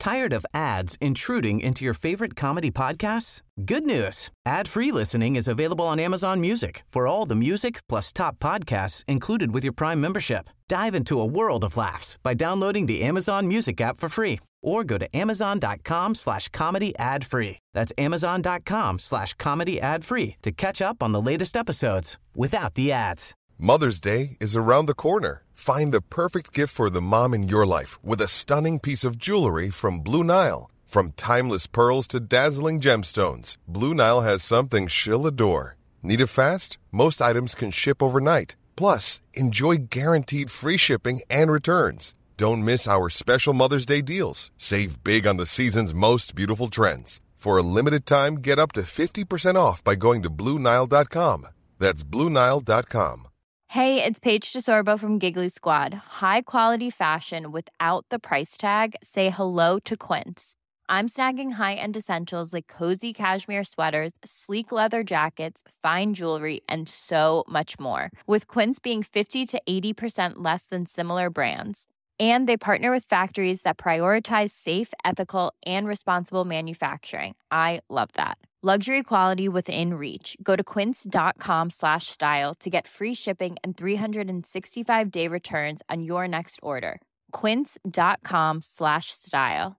Tired of ads intruding into your favorite comedy podcasts? Good news. Ad-free listening is available on Amazon Music for all the music plus top podcasts included with your Prime membership. Dive into a world of laughs by downloading the Amazon Music app for free or go to amazon.com/comedy ad-free. That's amazon.com/comedy ad-free to catch up on the latest episodes without the ads. Mother's Day is around the corner. Find the perfect gift for the mom in your life with a stunning piece of jewelry from Blue Nile. From timeless pearls to dazzling gemstones, Blue Nile has something she'll adore. Need it fast? Most items can ship overnight. Plus, enjoy guaranteed free shipping and returns. Don't miss our special Mother's Day deals. Save big on the season's most beautiful trends. For a limited time, get up to 50% off by going to BlueNile.com. That's BlueNile.com. Hey, it's Paige DeSorbo from Giggly Squad. High quality fashion without the price tag. Say hello to Quince. I'm snagging high-end essentials like cozy cashmere sweaters, sleek leather jackets, fine jewelry, and so much more. With Quince being 50 to 80% less than similar brands. And they partner with factories that prioritize safe, ethical, and responsible manufacturing. I love that. Luxury quality within reach. Go to quince.com/style to get free shipping and 365-day returns on your next order. Quince.com/style.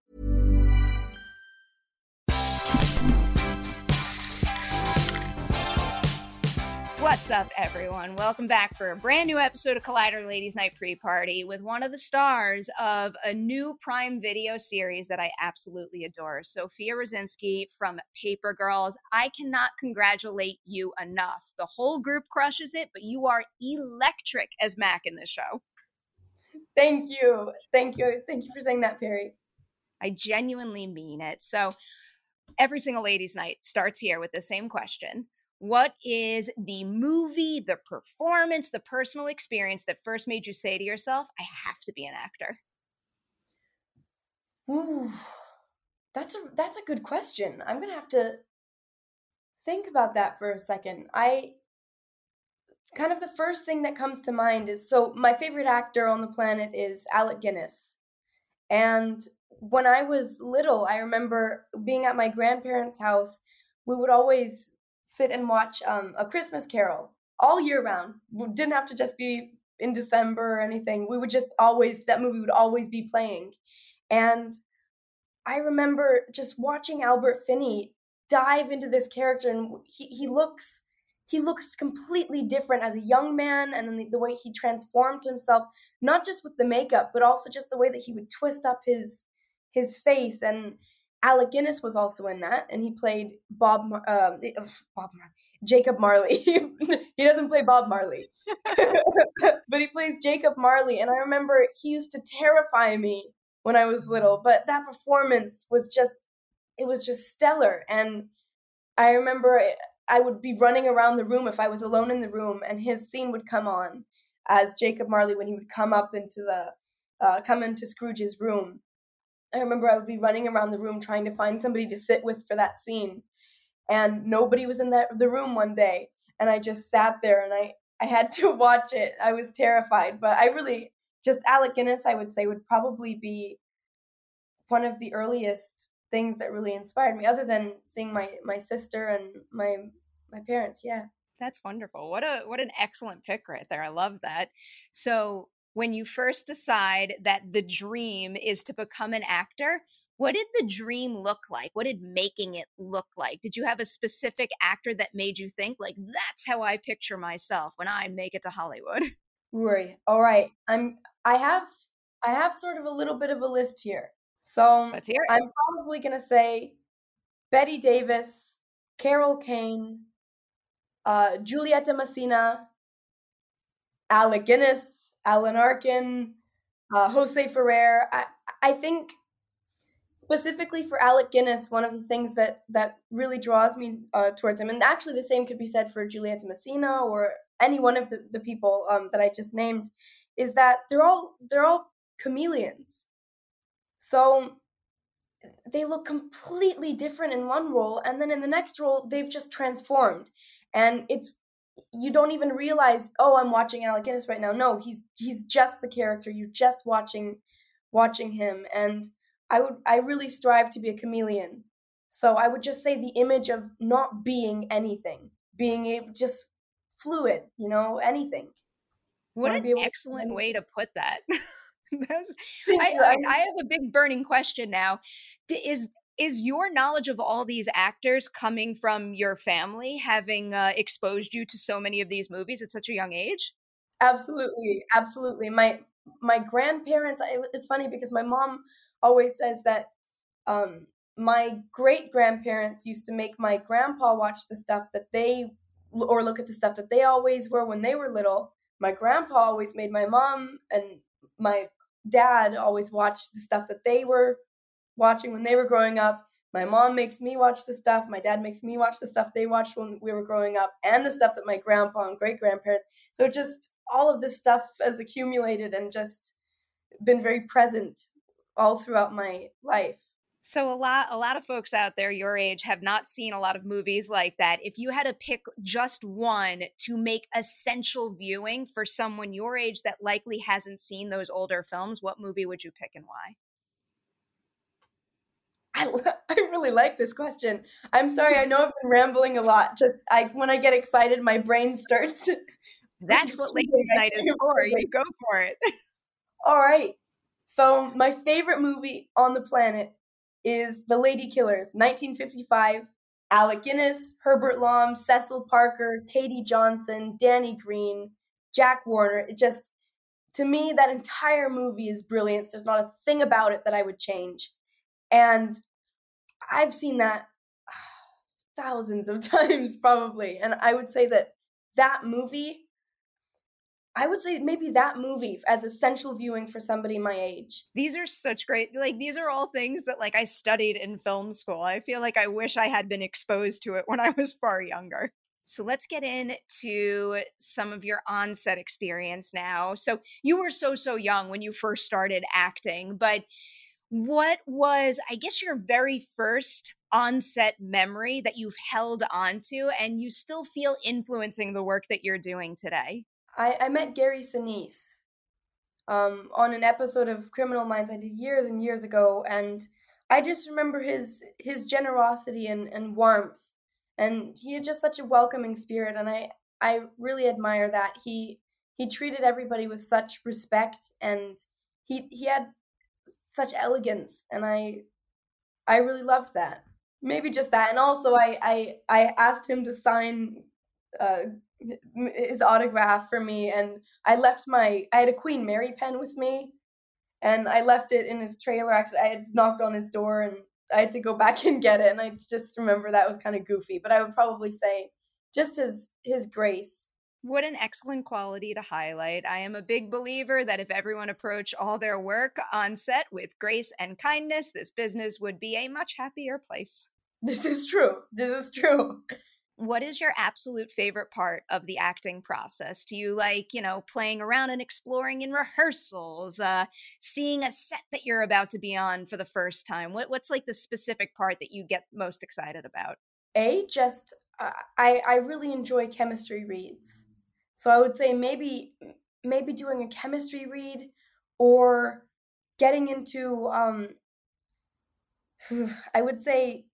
What's up, everyone? Welcome back for a brand new episode of Collider Ladies Night Pre-Party with one of the stars of a new Prime Video series that I absolutely adore, Sofia Rosinski from Paper Girls. I cannot congratulate you enough. The whole group crushes it, but you are electric as Mac in this show. Thank you. Thank you. Thank you for saying that, Perry. I genuinely mean it. So every single ladies' night starts here with the same question. What is the movie, the performance, the personal experience that first made you say to yourself, I have to be an actor? Ooh, that's a good question. I'm gonna have to think about that for a second. The first thing that comes to mind is, so my favorite actor on the planet is Alec Guinness. And when I was little, I remember being at my grandparents' house. We would always sit and watch A Christmas Carol all year round. We didn't have to just be in December or anything. We would just always, that movie would always be playing. And I remember just watching Albert Finney dive into this character, and he looks completely different as a young man, and then the way he transformed himself, not just with the makeup, but also just the way that he would twist up his face. And Alec Guinness was also in that, and he played Jacob Marley. He doesn't play Bob Marley, but he plays Jacob Marley. And I remember he used to terrify me when I was little, but that performance was just stellar. And I remember I would be running around the room if I was alone in the room, and his scene would come on as Jacob Marley when he would come into Scrooge's room. I remember I would be running around the room trying to find somebody to sit with for that scene. And nobody was in the room one day. And I just sat there and I had to watch it. I was terrified. But Alec Guinness, I would say, would probably be one of the earliest things that really inspired me, other than seeing my sister and my parents. Yeah. That's wonderful. What an excellent pick right there. I love that. So when you first decide that the dream is to become an actor, what did the dream look like? What did making it look like? Did you have a specific actor that made you think, like, that's how I picture myself when I make it to Hollywood? Rory. All right. I have sort of a little bit of a list here. So let's hear it. I'm probably going to say Bette Davis, Carol Kane, Giulietta Messina, Alec Guinness, Alan Arkin, Jose Ferrer. I think specifically for Alec Guinness, one of the things that really draws me towards him, and actually the same could be said for Giulietta Messina or any one of the people that I just named, is that they're all chameleons. So they look completely different in one role, and then in the next role they've just transformed, and you don't even realize, oh, I'm watching Alec Guinness right now. No, he's just the character. You're just watching him. And I really strive to be a chameleon. So I would just say the image of not being anything, being able, just fluid, anything. What Want an to be able to do excellent way anything. to put that. That's, Thank I, you. all right, I have a big burning question now. Is your knowledge of all these actors coming from your family, having exposed you to so many of these movies at such a young age? Absolutely, absolutely. My grandparents. It's funny because my mom always says that my great grandparents used to make my grandpa watch the stuff that or look at the stuff that they always were when they were little. My grandpa always made my mom and my dad always watch the stuff that they were watching when they were growing up. My mom makes me watch the stuff. My dad makes me watch the stuff they watched when we were growing up, and the stuff that my grandpa and great grandparents. So just all of this stuff has accumulated and just been very present all throughout my life. So a lot of folks out there your age have not seen a lot of movies like that. If you had to pick just one to make essential viewing for someone your age that likely hasn't seen those older films, what movie would you pick and why? I really like this question. I'm sorry, I know I've been rambling a lot. When I get excited, my brain starts. That's what Ladies Night is for. You go for it. All right. So my favorite movie on the planet is The Lady Killers, 1955. Alec Guinness, Herbert Lom, Cecil Parker, Katie Johnson, Danny Green, Jack Warner. To me, that entire movie is brilliant. There's not a thing about it that I would change. And I've seen that thousands of times probably. And I would say maybe that movie as essential viewing for somebody my age. These are such great, these are all things that I studied in film school. I feel like I wish I had been exposed to it when I was far younger. So let's get into some of your on-set experience now. So you were so young when you first started acting, but what was, I guess, your very first on-set memory that you've held onto and you still feel influencing the work that you're doing today? I met Gary Sinise on an episode of Criminal Minds I did years and years ago, and I just remember his generosity and warmth, and he had just such a welcoming spirit, and I really admire that. He treated everybody with such respect, and he had such elegance, and I really loved that. Maybe just that, and also I asked him to sign his autograph for me, and I had a Queen Mary pen with me, and I left it in his trailer. Actually, I had knocked on his door and I had to go back and get it, and I just remember that was kind of goofy, but I would probably say just his grace. What an excellent quality to highlight. I am a big believer that if everyone approached all their work on set with grace and kindness, this business would be a much happier place. This is true. What is your absolute favorite part of the acting process? Do you like, playing around and exploring in rehearsals, seeing a set that you're about to be on for the first time? What's the specific part that you get most excited about? I really enjoy chemistry reads. So I would say maybe doing a chemistry read or getting into I would say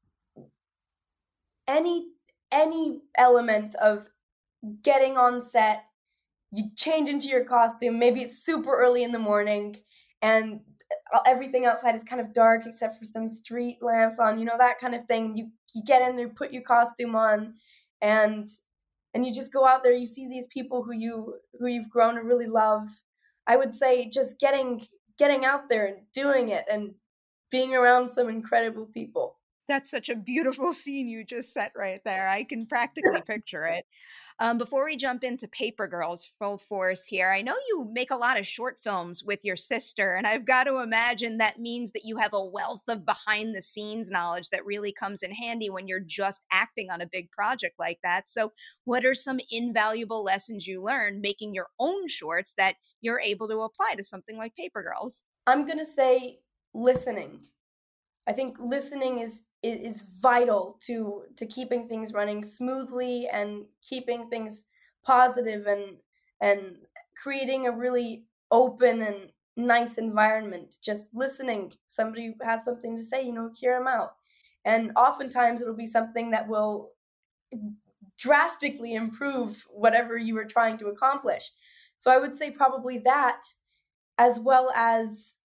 any element of getting on set, you change into your costume, maybe it's super early in the morning and everything outside is kind of dark except for some street lamps on, that kind of thing. You get in there, put your costume on, and you just go out there, you see these people who you've grown to really love. I would say just getting out there and doing it and being around some incredible people. That's such a beautiful scene you just set right there. I can practically picture it. Before we jump into Paper Girls full force here, I know you make a lot of short films with your sister, and I've got to imagine that means that you have a wealth of behind the scenes knowledge that really comes in handy when you're just acting on a big project like that. So what are some invaluable lessons you learned making your own shorts that you're able to apply to something like Paper Girls? I'm going to say listening. I think listening is vital to keeping things running smoothly and keeping things positive and creating a really open nice environment, just listening. Somebody has something to say, hear them out. And oftentimes it'll be something that will drastically improve whatever you were trying to accomplish. So I would say probably that, as well as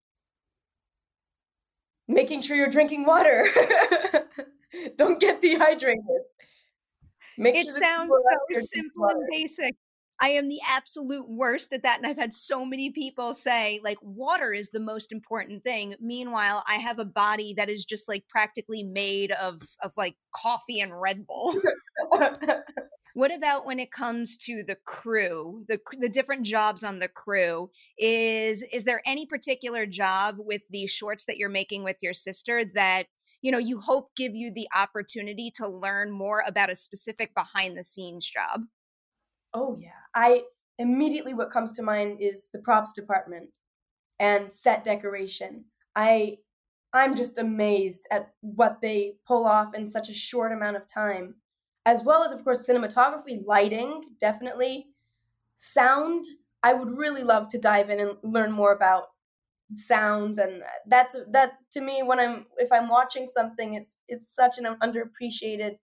making sure you're drinking water. Don't get dehydrated. It sounds so simple and basic. I am the absolute worst at that. And I've had so many people say, like, water is the most important thing. Meanwhile, I have a body that is just like practically made of like coffee and Red Bull. What about when it comes to the crew, the different jobs on the crew? Is there any particular job with the shorts that you're making with your sister that, you hope give you the opportunity to learn more about a specific behind the scenes job? Oh yeah. Immediately what comes to mind is the props department and set decoration. I'm just amazed at what they pull off in such a short amount of time. As well as, of course, cinematography, lighting, definitely. Sound, I would really love to dive in and learn more about sound, and that to me, if I'm watching something, it's such an underappreciated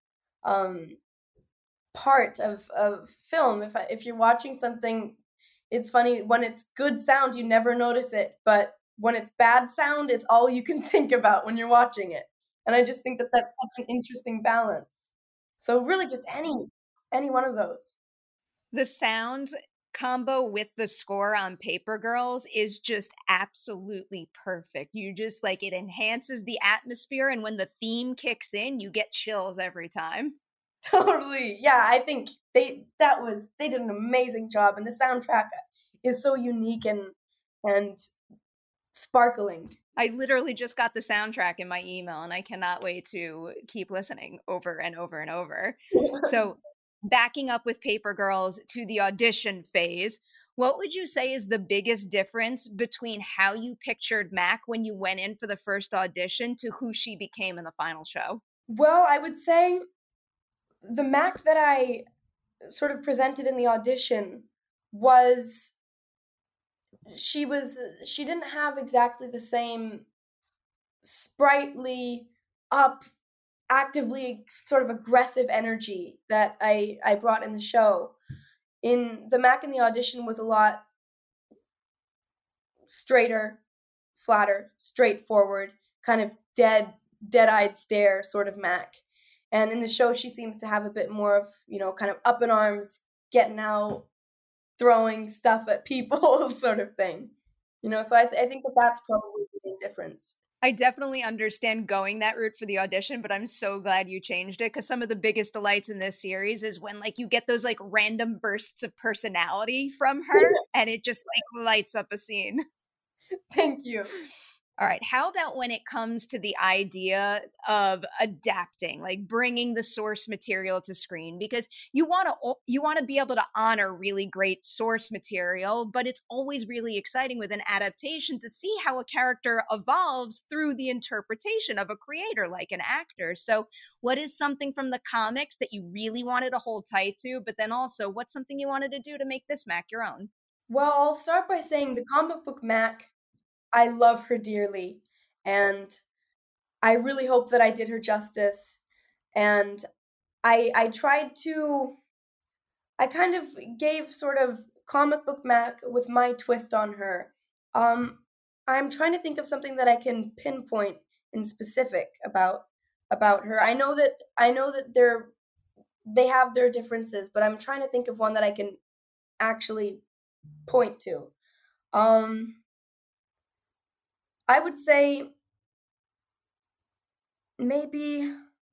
part of film. If you're watching something, it's funny, when it's good sound you never notice it, but when it's bad sound, it's all you can think about when you're watching it. And I just think that that's such an interesting balance. So really just any one of those. The sound combo with the score on Paper Girls is just absolutely perfect. You just like, it enhances the atmosphere, and when the theme kicks in, you get chills every time. Totally. Yeah, I think they did an amazing job, and the soundtrack is so unique and sparkling. I literally just got the soundtrack in my email, and I cannot wait to keep listening over and over and over. So backing up with Paper Girls to the audition phase, what would you say is the biggest difference between how you pictured Mac when you went in for the first audition to who she became in the final show? Well, I would say the Mac that I sort of presented in the audition was she didn't have exactly the same sprightly, up, actively sort of aggressive energy that I brought in the show. In the Mac in the audition was a lot straighter, flatter, straightforward, kind of dead-eyed stare sort of Mac. And in the show, she seems to have a bit more of, kind of up in arms, getting out, throwing stuff at people sort of thing. So I think that's probably the big difference. I definitely understand going that route for the audition, but I'm so glad you changed it, because some of the biggest delights in this series is when like you get those like random bursts of personality from her and it just like lights up a scene. Thank you. All right. How about when it comes to the idea of adapting, like bringing the source material to screen? Because you want to be able to honor really great source material, but it's always really exciting with an adaptation to see how a character evolves through the interpretation of a creator, like an actor. So what is something from the comics that you really wanted to hold tight to, but then also what's something you wanted to do to make this Mac your own? Well, I'll start by saying the comic book Mac, I love her dearly, and I really hope that I did her justice. And I kind of gave sort of comic book Mac with my twist on her. I'm trying to think of something that I can pinpoint in specific about her. I know that they have their differences, but I'm trying to think of one that I can actually point to. I would say maybe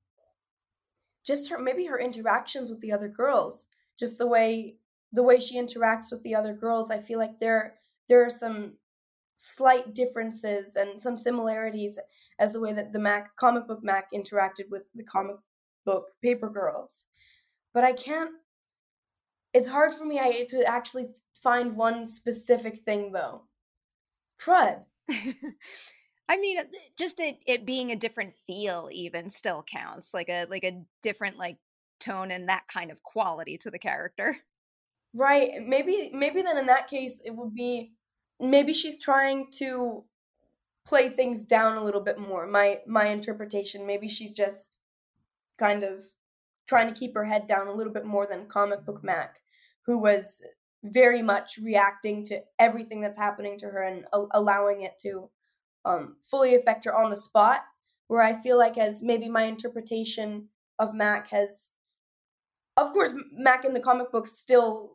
her interactions with the other girls, just the way she interacts with the other girls. I feel like there are some slight differences and some similarities as the way that the comic book Mac interacted with the comic book Paper Girls. But it's hard for me to actually find one specific thing though. Crud. I mean, just it being a different feel even still counts, like a different like tone and that kind of quality to the character. Right. Maybe then in that case it would be maybe she's trying to play things down a little bit more. My interpretation, maybe she's just kind of trying to keep her head down a little bit more than comic book Mac, who was very much reacting to everything that's happening to her and allowing it to fully affect her on the spot. Where I feel like, as maybe my interpretation of Mac has, of course, Mac in the comic books still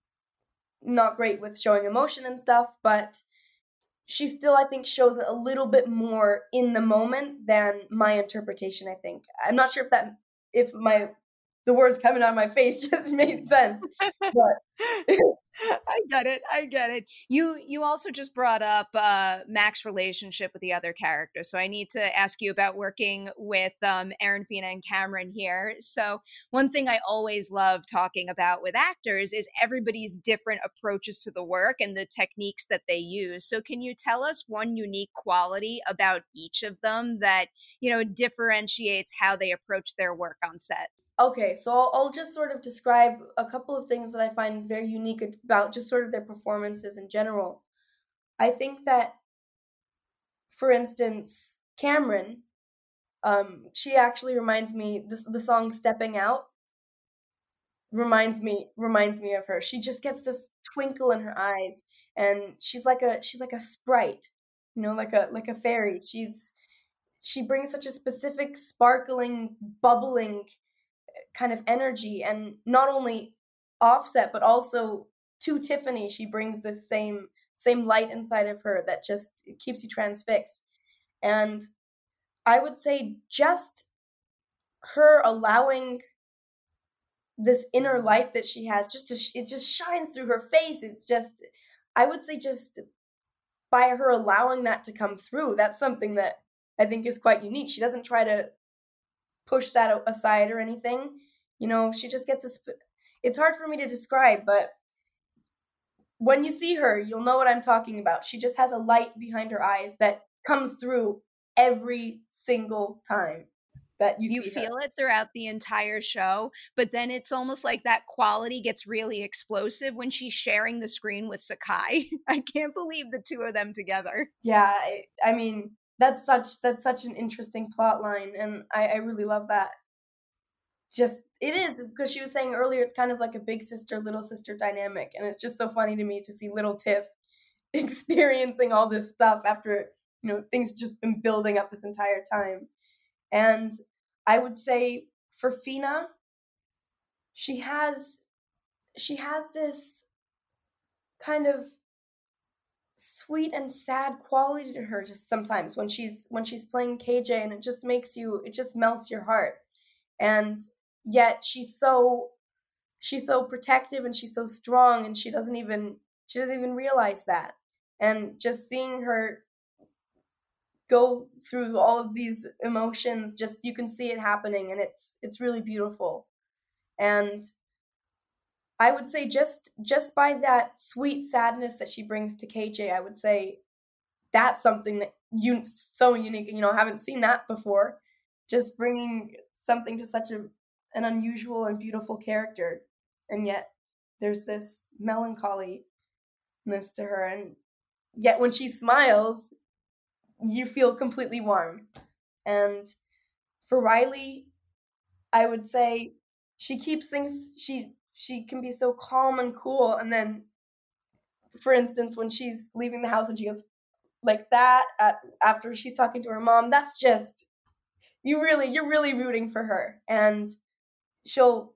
not great with showing emotion and stuff, but she still, I think, shows it a little bit more in the moment than my interpretation, I think. I'm not sure if the words coming out of my face just made sense, but I get it. You also just brought up Mac's relationship with the other characters. So I need to ask you about working with Arifina and Cameron here. So one thing I always love talking about with actors is everybody's different approaches to the work and the techniques that they use. So can you tell us one unique quality about each of them that, differentiates how they approach their work on set? Okay, so I'll just sort of describe a couple of things that I find very unique about just sort of their performances in general. I think that, for instance, Cameron, she actually reminds me, the song "Stepping Out" reminds me of her. She just gets this twinkle in her eyes, and she's like a sprite, like a fairy. She brings such a specific, sparkling, bubbling kind of energy, and not only Offset but also to Tiffany. She brings this same light inside of her that just keeps you transfixed. And I would say just her allowing this inner light that she has it just shines through her face. It's just, I would say, just by her allowing that to come through, that's something that I think is quite unique. She doesn't try to push that aside or anything. She just gets it's hard for me to describe, but when you see her, you'll know what I'm talking about. She just has a light behind her eyes that comes through every single time that you see her. Feel it throughout the entire show, but then it's almost like that quality gets really explosive when she's sharing the screen with Sakai. I can't believe the two of them together. Yeah, I mean, that's such an interesting plot line, and I really love that. It is, because she was saying earlier, it's kind of like a big sister, little sister dynamic, and it's just so funny to me to see little Tiff experiencing all this stuff after, things just been building up this entire time. And I would say for Fina, she has this kind of sweet and sad quality to her just sometimes when she's playing KJ, and it just melts your heart. And yet she's so protective, and she's so strong, and she doesn't even realize that. And just seeing her go through all of these emotions, just, you can see it happening, and it's really beautiful. And I would say just by that sweet sadness that she brings to KJ, I would say that's something that so unique. Haven't seen that before. Just bringing something to such an unusual and beautiful character, and yet there's this melancholiness to her, and yet when she smiles, you feel completely warm. And for Riley, I would say she keeps things, she can be so calm and cool, and then, for instance, when she's leaving the house and she goes like that after she's talking to her mom, that's just, you're really rooting for her. And she'll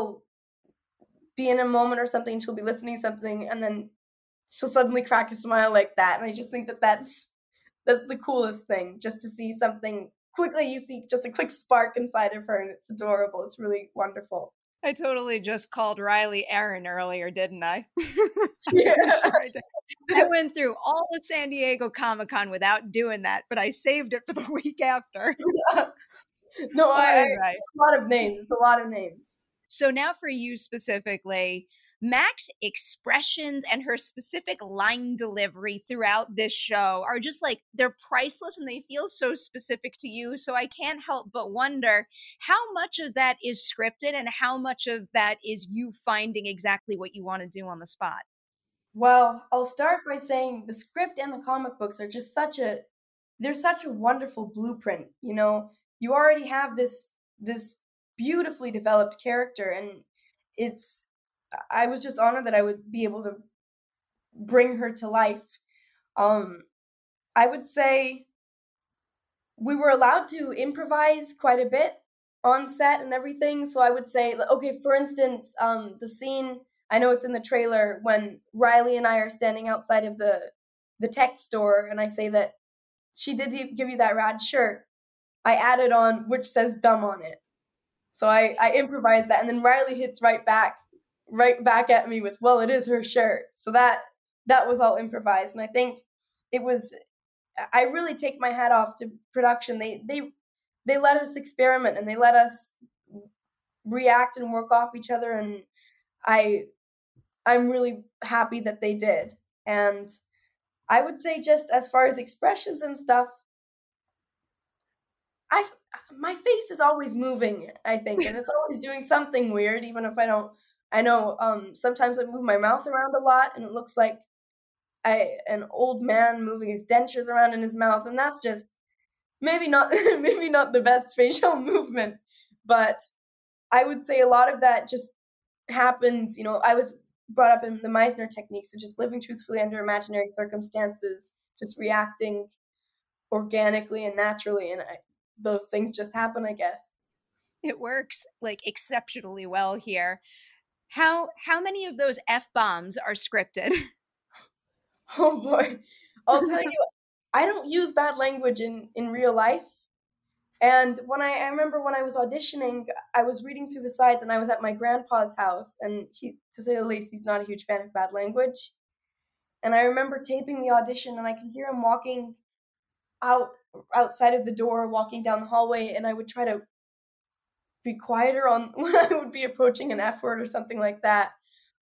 be in a moment or something, she'll be listening to something, and then she'll suddenly crack a smile like that. And I just think that's the coolest thing, just to see something quickly. You see just a quick spark inside of her, and it's adorable. It's really wonderful. I totally just called Riley Aaron earlier, didn't I? Yeah. I went through all of San Diego Comic-Con without doing that, but I saved it for the week after. No, right. It's a lot of names. It's a lot of names. So now for you specifically, Mac's expressions and her specific line delivery throughout this show are just like, they're priceless, and they feel so specific to you. So I can't help but wonder how much of that is scripted and how much of that is you finding exactly what you want to do on the spot. Well, I'll start by saying the script and the comic books are just they're such a wonderful blueprint. You know, you already have this beautifully developed character, and it's I was just honored that I would be able to bring her to life. Um, I would say we were allowed to improvise quite a bit on set and everything. So I would say, okay, for instance, the scene, I know it's in the trailer, when Riley and I are standing outside of the tech store, and I say that she did give you that rad shirt. I added on which says dumb on it. So I improvised that, and then Riley hits right back at me with, well, it is her shirt. So that was all improvised, and I think it was. I really take my hat off to production. They let us experiment, and they let us react and work off each other, and I'm really happy that they did. And I would say, just as far as expressions and stuff, my face is always moving, I think, and it's always doing something weird, even if I don't. I know sometimes I move my mouth around a lot, and it looks like an old man moving his dentures around in his mouth, and that's just maybe not the best facial movement. But I would say a lot of that just happens. You know, I was brought up in the Meisner technique, so just living truthfully under imaginary circumstances, just reacting organically and naturally, and those things just happen, I guess. It works like exceptionally well here. How many of those F-bombs are scripted? Oh boy. I'll tell you, I don't use bad language in real life. And when I remember when I was auditioning, I was reading through the sides, and I was at my grandpa's house, and he, to say the least, he's not a huge fan of bad language. And I remember taping the audition, and I could hear him walking outside of the door, walking down the hallway, and I would try to be quieter on when I would be approaching an F word or something like that.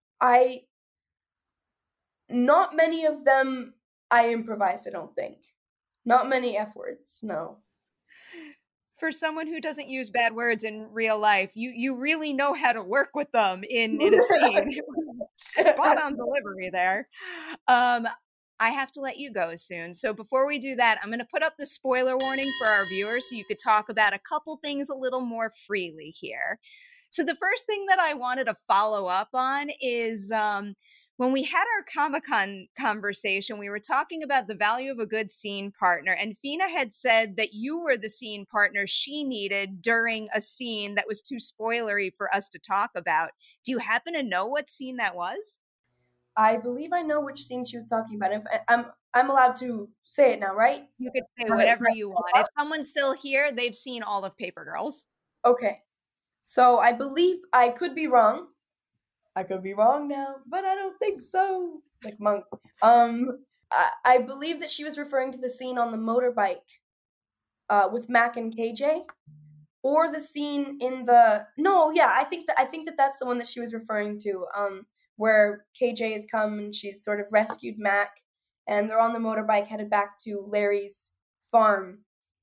Not many of them I improvised, I don't think. Not many F words, no. For someone who doesn't use bad words in real life, you really know how to work with them in a scene. Spot on delivery there. I have to let you go soon. So before we do that, I'm going to put up the spoiler warning for our viewers so you could talk about a couple things a little more freely here. So the first thing that I wanted to follow up on is when we had our Comic-Con conversation, we were talking about the value of a good scene partner, and Fina had said that you were the scene partner she needed during a scene that was too spoilery for us to talk about. Do you happen to know what scene that was? I believe I know which scene she was talking about. If I'm allowed to say it now, right? You could say whatever you want. If someone's still here, they've seen all of Paper Girls. Okay. So I believe, I could be wrong. I could be wrong now, but I don't think so. Like Monk. I believe that she was referring to the scene on the motorbike with Mac and KJ, or the scene in the. No, yeah, I think that that's the one that she was referring to. Where KJ has come and she's sort of rescued Mac, and they're on the motorbike headed back to Larry's farm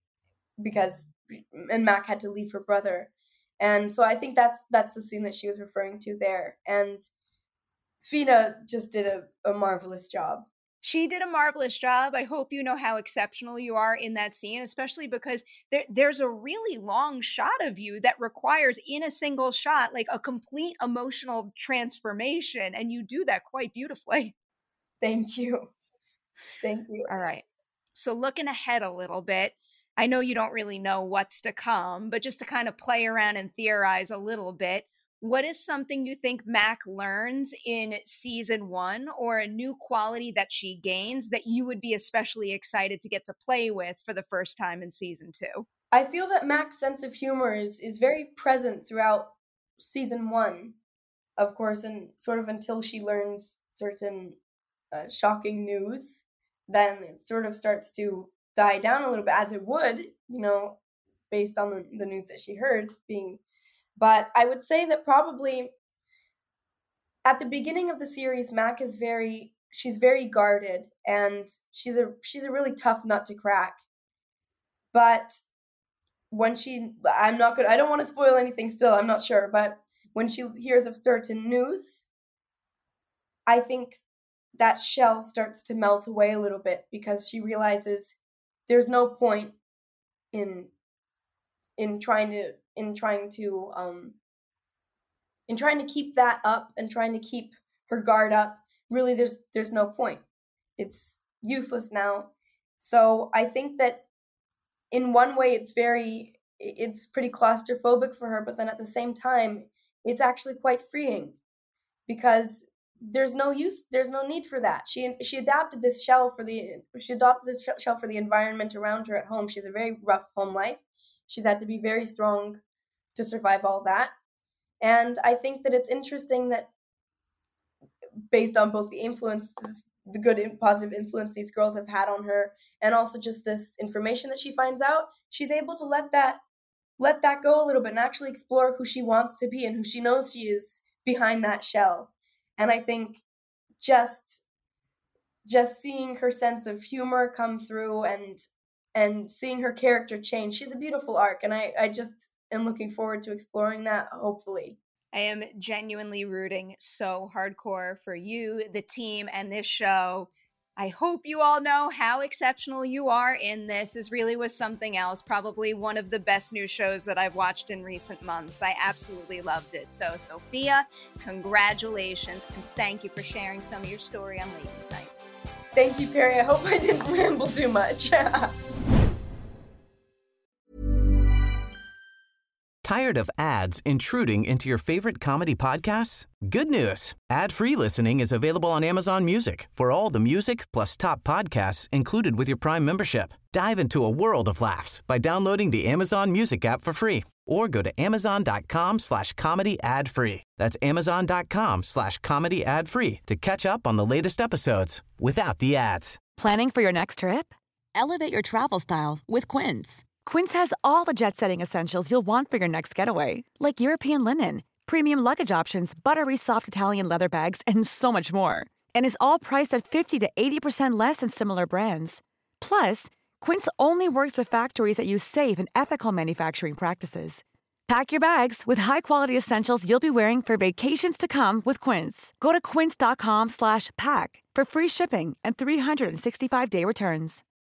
and Mac had to leave her brother. And so I think that's the scene that she was referring to there. And Fina just did a marvelous job. She did a marvelous job. I hope you know how exceptional you are in that scene, especially because there's a really long shot of you that requires, in a single shot, like a complete emotional transformation. And you do that quite beautifully. Thank you. Thank you. All right. So looking ahead a little bit, I know you don't really know what's to come, but just to kind of play around and theorize a little bit, what is something you think Mac learns in season 1, or a new quality that she gains that you would be especially excited to get to play with for the first time in season 2? I feel that Mac's sense of humor is very present throughout season 1, of course, and sort of until she learns certain shocking news, then it sort of starts to die down a little bit, as it would, you know, based on the news that she heard being. But I would say that probably at the beginning of the series, Mac is she's very guarded, and she's a really tough nut to crack. But when I don't want to spoil anything still, I'm not sure, but when she hears of certain news, I think that shell starts to melt away a little bit because she realizes there's no point in trying to keep that up and trying to keep her guard up. Really, there's no point. It's useless now. So I think that in one way it's pretty claustrophobic for her, but then at the same time it's actually quite freeing because there's no need for that. She adopted this shell for the environment around her at home. She has a very rough home life. She's had to be very strong to survive all that. And I think that it's interesting that based on both the influences, the good and positive influence these girls have had on her, and also just this information that she finds out, she's able to let that go a little bit and actually explore who she wants to be and who she knows she is behind that shell. And I think just seeing her sense of humor come through and seeing her character change, she's a beautiful arc, and I just am looking forward to exploring that, hopefully. I am genuinely rooting so hardcore for you, the team, and this show. I hope you all know how exceptional you are in this. This really was something else, probably one of the best new shows that I've watched in recent months. I absolutely loved it. So, Sophia, congratulations, and thank you for sharing some of your story on Ladies' Night. Thank you, Perry. I hope I didn't ramble too much. Tired of ads intruding into your favorite comedy podcasts? Good news. Ad-free listening is available on Amazon Music for all the music plus top podcasts included with your Prime membership. Dive into a world of laughs by downloading the Amazon Music app for free or go to amazon.com/comedy ad-free. That's amazon.com/comedy ad-free to catch up on the latest episodes without the ads. Planning for your next trip? Elevate your travel style with Quince. Quince has all the jet-setting essentials you'll want for your next getaway, like European linen, premium luggage options, buttery soft Italian leather bags, and so much more. And is all priced at 50 to 80% less than similar brands. Plus, Quince only works with factories that use safe and ethical manufacturing practices. Pack your bags with high-quality essentials you'll be wearing for vacations to come with Quince. Go to quince.com/pack for free shipping and 365-day returns.